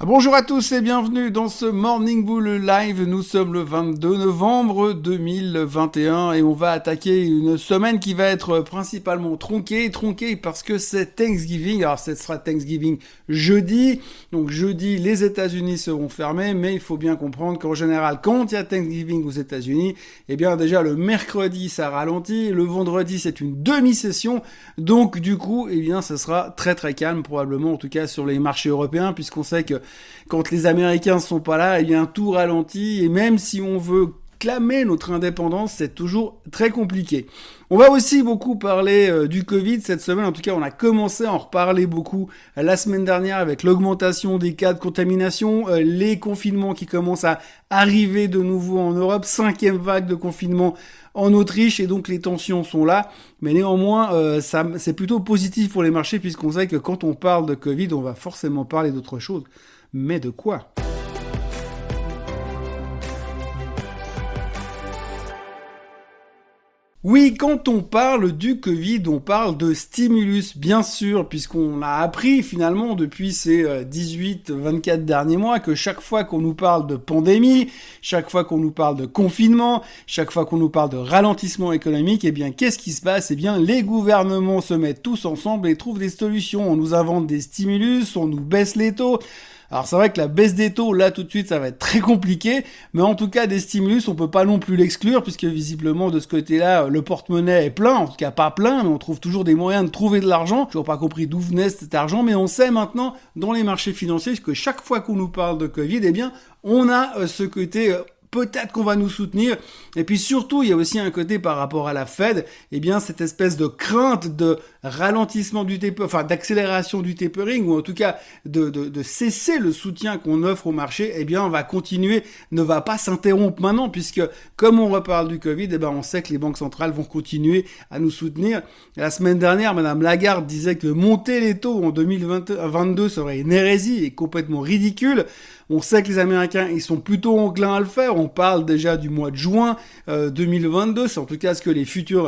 Bonjour à tous et bienvenue dans ce Morning Bull Live. Nous sommes le 22 novembre 2021 et on va attaquer une semaine qui va être principalement tronquée parce que c'est Thanksgiving. Alors ce sera Thanksgiving jeudi. Donc jeudi, les États-Unis seront fermés, mais il faut bien comprendre qu'en général, quand il y a Thanksgiving aux États-Unis, eh bien déjà le mercredi ça ralentit, le vendredi c'est une demi-session. Donc du coup, eh bien ça sera très très calme probablement, en tout cas sur les marchés européens, puisqu'on sait que quand les Américains sont pas là, eh bien tout ralentit, et même si on veut clamer notre indépendance, c'est toujours très compliqué. On va aussi beaucoup parler du Covid cette semaine, en tout cas on a commencé à en reparler beaucoup la semaine dernière avec l'augmentation des cas de contamination, les confinements qui commencent à arriver de nouveau en Europe, 5e vague de confinement en Autriche, et donc les tensions sont là, mais néanmoins c'est plutôt positif pour les marchés, puisqu'on sait que quand on parle de Covid, on va forcément parler d'autre chose. Mais de quoi ? Oui, quand on parle du Covid, on parle de stimulus, bien sûr, puisqu'on a appris finalement depuis ces 18-24 derniers mois que chaque fois qu'on nous parle de pandémie, chaque fois qu'on nous parle de confinement, chaque fois qu'on nous parle de ralentissement économique, eh bien qu'est-ce qui se passe ? Eh bien les gouvernements se mettent tous ensemble et trouvent des solutions. On nous invente des stimulus, on nous baisse les taux. Alors c'est vrai que la baisse des taux, là tout de suite, ça va être très compliqué, mais en tout cas des stimulus, on peut pas non plus l'exclure, puisque visiblement de ce côté-là, le porte-monnaie est plein, en tout cas pas plein, mais on trouve toujours des moyens de trouver de l'argent. J'ai toujours pas compris d'où venait cet argent, mais on sait maintenant dans les marchés financiers que chaque fois qu'on nous parle de Covid, eh bien on a ce côté peut-être qu'on va nous soutenir. Et puis surtout, il y a aussi un côté par rapport à la Fed, eh bien cette espèce de crainte de ralentissement du tapering, enfin d'accélération du tapering, ou en tout cas de cesser le soutien qu'on offre au marché, eh bien on va continuer, ne va pas s'interrompre maintenant, puisque comme on reparle du Covid, eh ben on sait que les banques centrales vont continuer à nous soutenir. La semaine dernière, Madame Lagarde disait que monter les taux en 2022 serait une hérésie et complètement ridicule. On sait que les Américains, ils sont plutôt enclins à le faire. On parle déjà du mois de juin 2022. C'est en tout cas ce que les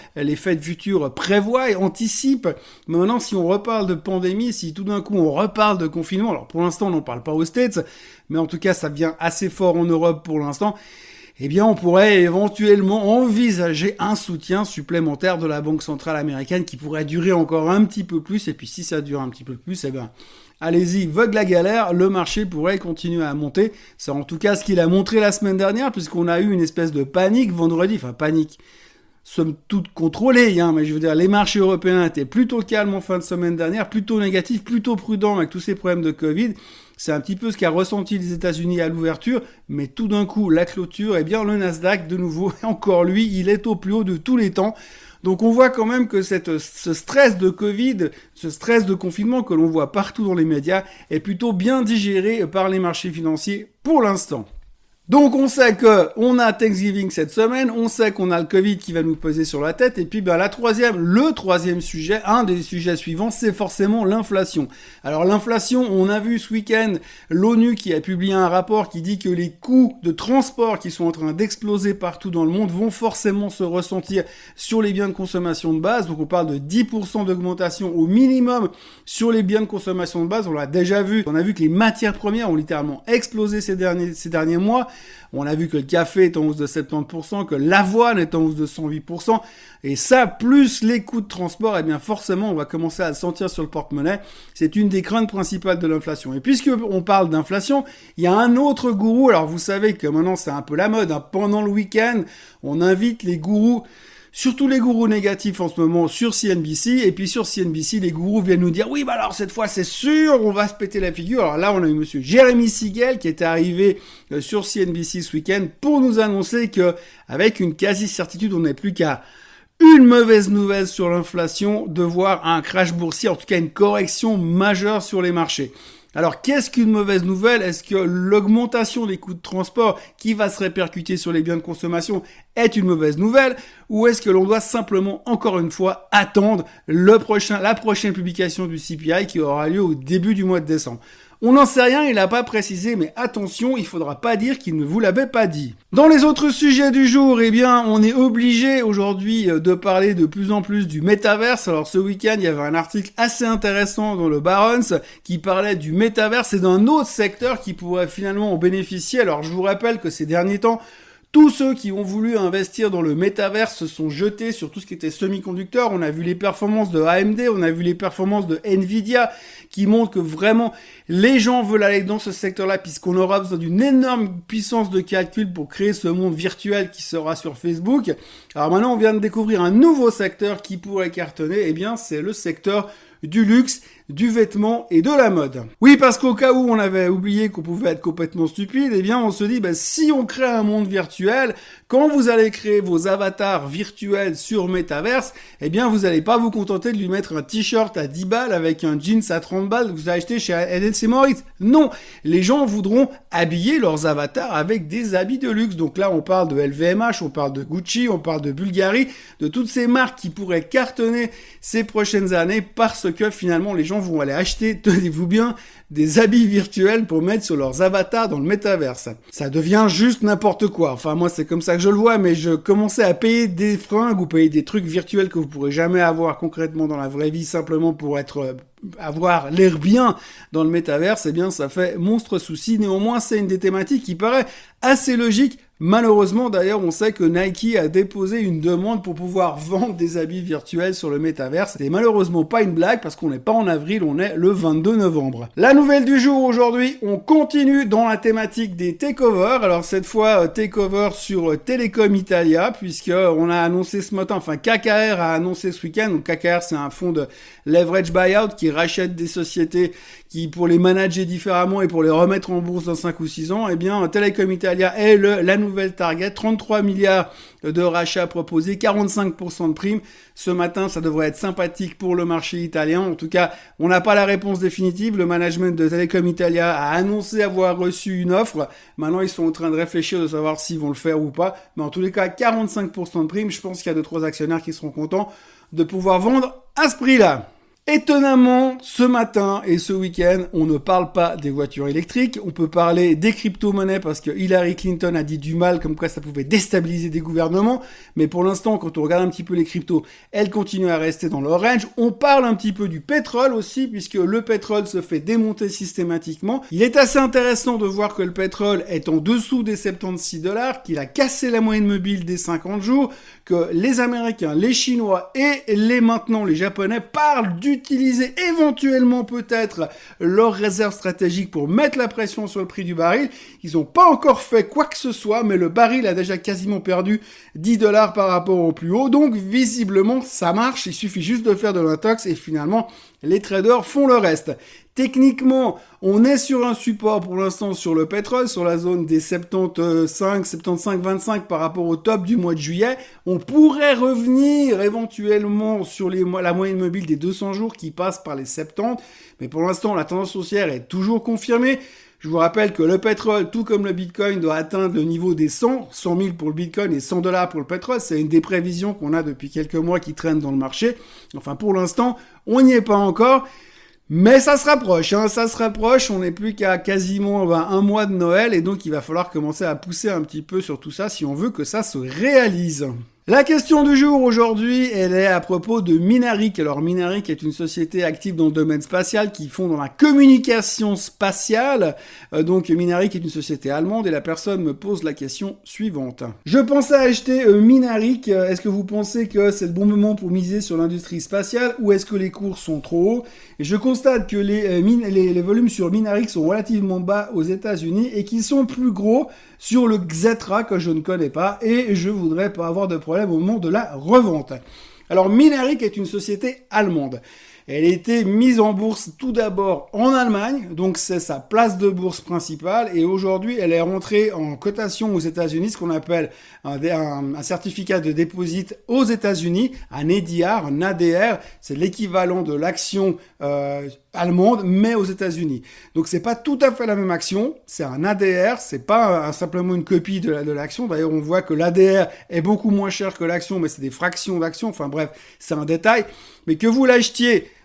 Fed futures prévoient et anticipent. Mais maintenant, si on reparle de pandémie, si tout d'un coup on reparle de confinement, alors pour l'instant on n'en parle pas aux States, mais en tout cas ça devient assez fort en Europe pour l'instant, eh bien on pourrait éventuellement envisager un soutien supplémentaire de la Banque centrale américaine qui pourrait durer encore un petit peu plus. Et puis si ça dure un petit peu plus, eh bien allez-y, vogue la galère, le marché pourrait continuer à monter. C'est en tout cas ce qu'il a montré la semaine dernière, puisqu'on a eu une espèce de panique vendredi, enfin panique, somme toute contrôlée, mais je veux dire, les marchés européens étaient plutôt calmes en fin de semaine dernière, plutôt négatifs, plutôt prudents avec tous ces problèmes de Covid. C'est un petit peu ce qu'a ressenti les États-Unis à l'ouverture, mais tout d'un coup, la clôture, eh bien le Nasdaq, de nouveau, encore lui, il est au plus haut de tous les temps. Donc on voit quand même que ce stress de Covid, ce stress de confinement que l'on voit partout dans les médias, est plutôt bien digéré par les marchés financiers pour l'instant. Donc on sait qu'on a Thanksgiving cette semaine, on sait qu'on a le Covid qui va nous peser sur la tête, et puis le troisième sujet, un des sujets suivants, c'est forcément l'inflation. Alors l'inflation, on a vu ce week-end l'ONU qui a publié un rapport qui dit que les coûts de transport qui sont en train d'exploser partout dans le monde vont forcément se ressentir sur les biens de consommation de base. Donc on parle de 10% d'augmentation au minimum sur les biens de consommation de base. On l'a déjà vu, on a vu que les matières premières ont littéralement explosé ces derniers mois. On a vu que le café est en hausse de 70%, que l'avoine est en hausse de 108%, et ça, plus les coûts de transport, eh bien forcément, on va commencer à le sentir sur le porte-monnaie. C'est une des craintes principales de l'inflation. Et puisque on parle d'inflation, il y a un autre gourou, alors vous savez que maintenant c'est un peu la mode, pendant le week-end, on invite les gourous, surtout les gourous négatifs en ce moment, sur CNBC, et puis sur CNBC, les gourous viennent nous dire, oui, alors cette fois c'est sûr, on va se péter la figure. Alors là, on a eu monsieur Jeremy Siegel qui est arrivé sur CNBC ce week-end pour nous annoncer que, avec une quasi-certitude, on n'est plus qu'à une mauvaise nouvelle sur l'inflation, de voir un crash boursier, en tout cas une correction majeure sur les marchés. Alors, qu'est-ce qu'une mauvaise nouvelle ? Est-ce que l'augmentation des coûts de transport qui va se répercuter sur les biens de consommation est une mauvaise nouvelle ? Ou est-ce que l'on doit simplement, encore une fois, attendre la prochaine publication du CPI qui aura lieu au début du mois de décembre ? On n'en sait rien, il n'a pas précisé, mais attention, il faudra pas dire qu'il ne vous l'avait pas dit. Dans les autres sujets du jour, eh bien, on est obligé aujourd'hui de parler de plus en plus du métaverse. Alors ce week-end, il y avait un article assez intéressant dans le Barron's qui parlait du métaverse et d'un autre secteur qui pourrait finalement en bénéficier. Alors je vous rappelle que ces derniers temps, tous ceux qui ont voulu investir dans le métaverse se sont jetés sur tout ce qui était semi-conducteur. On a vu les performances de AMD, on a vu les performances de Nvidia qui montrent que vraiment les gens veulent aller dans ce secteur-là puisqu'on aura besoin d'une énorme puissance de calcul pour créer ce monde virtuel qui sera sur Facebook. Alors maintenant, on vient de découvrir un nouveau secteur qui pourrait cartonner. Eh bien, c'est le secteur du luxe, du vêtement et de la mode. Oui, parce qu'au cas où on avait oublié qu'on pouvait être complètement stupide, eh bien on se dit, si on crée un monde virtuel, quand vous allez créer vos avatars virtuels sur Metaverse, eh bien vous n'allez pas vous contenter de lui mettre un t-shirt à 10 balles avec un jeans à 30 balles que vous avez acheté chez H&M Moritz. Non, les gens voudront habiller leurs avatars avec des habits de luxe. Donc là, on parle de LVMH, on parle de Gucci, on parle de Bulgari, de toutes ces marques qui pourraient cartonner ces prochaines années parce que finalement les gens vont aller acheter, tenez-vous bien, des habits virtuels pour mettre sur leurs avatars dans le métaverse. Ça devient juste n'importe quoi. Enfin, moi, c'est comme ça que je le vois, mais je commençais à payer des fringues ou payer des trucs virtuels que vous pourrez jamais avoir concrètement dans la vraie vie simplement pour avoir l'air bien dans le métaverse. Eh bien, ça fait monstre souci. Néanmoins, c'est une des thématiques qui paraît assez logique. Malheureusement, d'ailleurs, on sait que Nike a déposé une demande pour pouvoir vendre des habits virtuels sur le métaverse. C'est malheureusement pas une blague parce qu'on n'est pas en avril, on est le 22 novembre. La nouvelle du jour aujourd'hui, on continue dans la thématique des takeovers. Alors cette fois, takeover sur Telecom Italia, puisque on a annoncé ce matin, enfin KKR a annoncé ce week-end. Donc KKR, c'est un fonds de leverage buyout qui rachète des sociétés qui, pour les manager différemment et pour les remettre en bourse dans 5 ou 6 ans, eh bien, Telecom Italia est la nouvelle target, 33 milliards de rachats proposés, 45% de primes. Ce matin, ça devrait être sympathique pour le marché italien. En tout cas, on n'a pas la réponse définitive. Le management de Telecom Italia a annoncé avoir reçu une offre. Maintenant, ils sont en train de réfléchir de savoir s'ils vont le faire ou pas. Mais en tous les cas, 45% de primes. Je pense qu'il y a 2-3 actionnaires qui seront contents de pouvoir vendre à ce prix-là. Étonnamment, ce matin et ce week-end, on ne parle pas des voitures électriques. On peut parler des crypto-monnaies parce que Hillary Clinton a dit du mal comme quoi ça pouvait déstabiliser des gouvernements. Mais pour l'instant, quand on regarde un petit peu les cryptos, elles continuent à rester dans leur range. On parle un petit peu du pétrole aussi puisque le pétrole se fait démonter systématiquement. Il est assez intéressant de voir que le pétrole est en dessous des 76 $, qu'il a cassé la moyenne mobile des 50 jours, que les Américains, les Chinois et maintenant les Japonais parlent d'utiliser éventuellement peut-être leurs réserves stratégiques pour mettre la pression sur le prix du baril. Ils n'ont pas encore fait quoi que ce soit, mais le baril a déjà quasiment perdu 10 $ par rapport au plus haut. Donc visiblement, ça marche. Il suffit juste de faire de l'intox et finalement, les traders font le reste. Techniquement, on est sur un support pour l'instant sur le pétrole, sur la zone des 75-25 par rapport au top du mois de juillet. On pourrait revenir éventuellement sur la moyenne mobile des 200 jours qui passe par les 70. Mais pour l'instant, la tendance haussière est toujours confirmée. Je vous rappelle que le pétrole, tout comme le Bitcoin, doit atteindre le niveau des 100 000 pour le Bitcoin et 100 $ pour le pétrole. C'est une des prévisions qu'on a depuis quelques mois qui traînent dans le marché. Enfin, pour l'instant, on n'y est pas encore. Mais ça se rapproche, on n'est plus qu'à quasiment un mois de Noël et donc il va falloir commencer à pousser un petit peu sur tout ça si on veut que ça se réalise. La question du jour aujourd'hui, elle est à propos de Mynaric. Alors Mynaric est une société active dans le domaine spatial qui font dans la communication spatiale. Donc Mynaric est une société allemande et la personne me pose la question suivante. Je pensais acheter Mynaric. Est-ce que vous pensez que c'est le bon moment pour miser sur l'industrie spatiale ou est-ce que les cours sont trop hauts? Et je constate que les volumes sur Mynaric sont relativement bas aux États-Unis et qu'ils sont plus gros sur le Xetra que je ne connais pas et je voudrais pas avoir de problème au moment de la revente. Alors Mynaric est une société allemande. Elle a été mise en bourse tout d'abord en Allemagne, donc c'est sa place de bourse principale, et aujourd'hui elle est rentrée en cotation aux États-Unis, ce qu'on appelle un certificat de dépôt aux États-Unis, un EDR, un ADR, c'est l'équivalent de l'action allemande, mais aux États-Unis. Donc c'est pas tout à fait la même action, c'est un ADR, c'est pas simplement une copie de l'action. D'ailleurs, on voit que l'ADR est beaucoup moins cher que l'action, mais c'est des fractions d'action. Enfin bref, c'est un détail. Mais que vous l'achetiez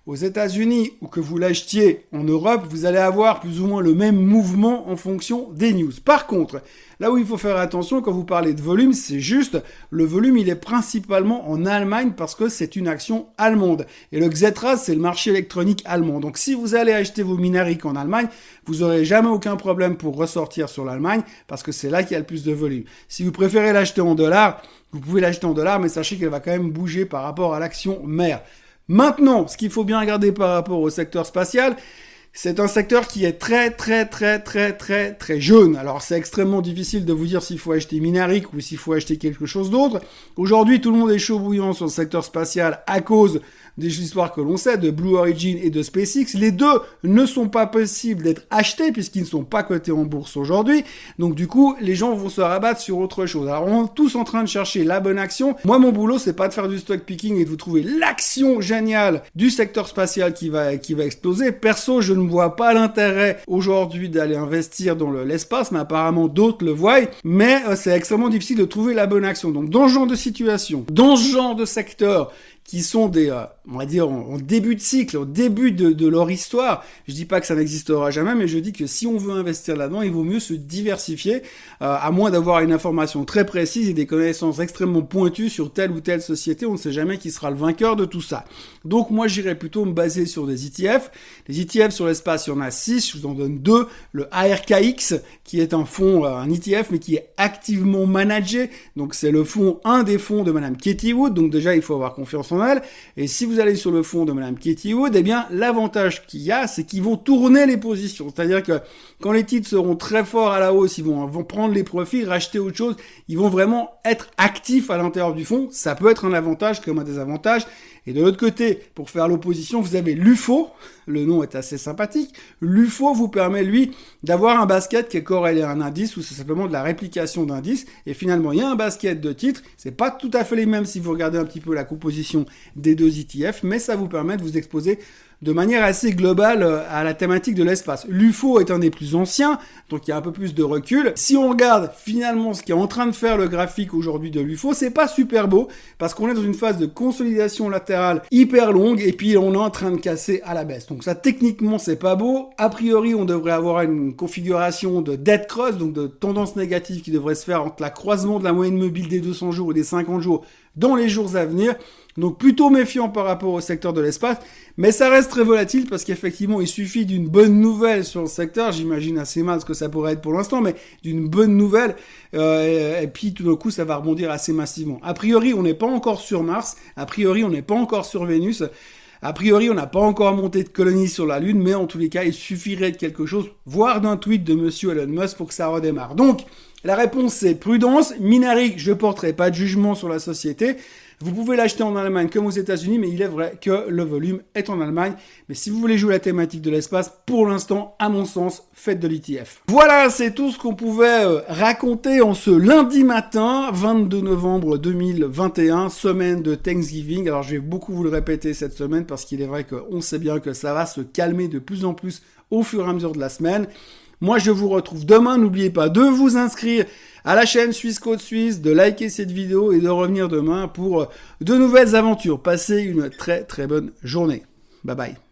aux États-Unis ou que vous l'achetiez en Europe, vous allez avoir plus ou moins le même mouvement en fonction des news. Par contre, là où il faut faire attention quand vous parlez de volume, c'est juste le volume, il est principalement en Allemagne parce que c'est une action allemande. Et le Xetra, c'est le marché électronique allemand. Donc si vous allez acheter vos Minaric en Allemagne, vous n'aurez jamais aucun problème pour ressortir sur l'Allemagne parce que c'est là qu'il y a le plus de volume. Si vous préférez l'acheter en dollars, vous pouvez l'acheter en dollars, mais sachez qu'elle va quand même bouger par rapport à l'action mère. Maintenant, ce qu'il faut bien regarder par rapport au secteur spatial, c'est un secteur qui est très jeune. Alors c'est extrêmement difficile de vous dire s'il faut acheter Minaric ou s'il faut acheter quelque chose d'autre. Aujourd'hui, tout le monde est chaud bouillant sur le secteur spatial à cause des histoires que l'on sait, de Blue Origin et de SpaceX. Les deux ne sont pas possibles d'être achetés puisqu'ils ne sont pas cotés en bourse aujourd'hui. Donc du coup, les gens vont se rabattre sur autre chose. Alors on est tous en train de chercher la bonne action. Moi, mon boulot, c'est pas de faire du stock picking et de vous trouver l'action géniale du secteur spatial qui va exploser. Perso, je ne vois pas l'intérêt aujourd'hui d'aller investir dans l'espace, mais apparemment d'autres le voient. Mais c'est extrêmement difficile de trouver la bonne action. Donc dans ce genre de situation, dans ce genre de secteur, qui sont des, on va dire, en début de cycle, au début de leur histoire. Je dis pas que ça n'existera jamais, mais je dis que si on veut investir là-dedans, il vaut mieux se diversifier, à moins d'avoir une information très précise et des connaissances extrêmement pointues sur telle ou telle société. On ne sait jamais qui sera le vainqueur de tout ça. Donc moi, j'irais plutôt me baser sur des ETF. Les ETF sur l'espace, il y en a 6, je vous en donne 2. Le ARKX, qui est un fonds, un ETF, mais qui est activement managé. Donc c'est le fonds, un des fonds de Madame Katie Wood. Donc déjà, il faut avoir confiance en elle. Et si vous allez sur le fonds de Madame Katie Wood, eh bien, l'avantage qu'il y a, c'est qu'ils vont tourner les positions. C'est-à-dire que quand les titres seront très forts à la hausse, ils vont prendre les profits, racheter autre chose. Ils vont vraiment être actifs à l'intérieur du fonds. Ça peut être un avantage comme un désavantage. Et de l'autre côté, pour faire l'opposition, vous avez l'UFO. Le nom est assez sympathique. L'UFO vous permet, lui, d'avoir un basket qui est corrélé à un indice ou c'est simplement de la réplication d'indices. Et finalement, il y a un basket de titres. C'est pas tout à fait les mêmes si vous regardez un petit peu la composition des deux ETF, mais ça vous permet de vous exposer de manière assez globale à la thématique de l'espace. L'UFO est un des plus anciens, donc il y a un peu plus de recul. Si on regarde finalement ce qui est en train de faire le graphique aujourd'hui de l'UFO, c'est pas super beau, parce qu'on est dans une phase de consolidation latérale hyper longue, et puis on est en train de casser à la baisse. Donc ça, techniquement, c'est pas beau. A priori, on devrait avoir une configuration de dead cross, donc de tendance négative qui devrait se faire entre la croisement de la moyenne mobile des 200 jours et des 50 jours dans les jours à venir. Donc plutôt méfiant par rapport au secteur de l'espace, mais ça reste très volatile parce qu'effectivement il suffit d'une bonne nouvelle sur le secteur, j'imagine assez mal ce que ça pourrait être pour l'instant, mais d'une bonne nouvelle, et puis tout d'un coup ça va rebondir assez massivement. A priori on n'est pas encore sur Mars, a priori on n'est pas encore sur Vénus, a priori on n'a pas encore monté de colonie sur la Lune, mais en tous les cas il suffirait de quelque chose, voire d'un tweet de monsieur Elon Musk pour que ça redémarre. Donc la réponse c'est prudence. Minaric, je porterai pas de jugement sur la société. Vous pouvez l'acheter en Allemagne comme aux États-Unis, mais il est vrai que le volume est en Allemagne. Mais si vous voulez jouer la thématique de l'espace, pour l'instant, à mon sens, faites de l'ETF. Voilà, c'est tout ce qu'on pouvait raconter en ce lundi matin, 22 novembre 2021, semaine de Thanksgiving. Alors, je vais beaucoup vous le répéter cette semaine parce qu'il est vrai qu'on sait bien que ça va se calmer de plus en plus au fur et à mesure de la semaine. Moi, je vous retrouve demain. N'oubliez pas de vous inscrire à la chaîne Suisse Côte Suisse, de liker cette vidéo et de revenir demain pour de nouvelles aventures. Passez une très très bonne journée. Bye bye.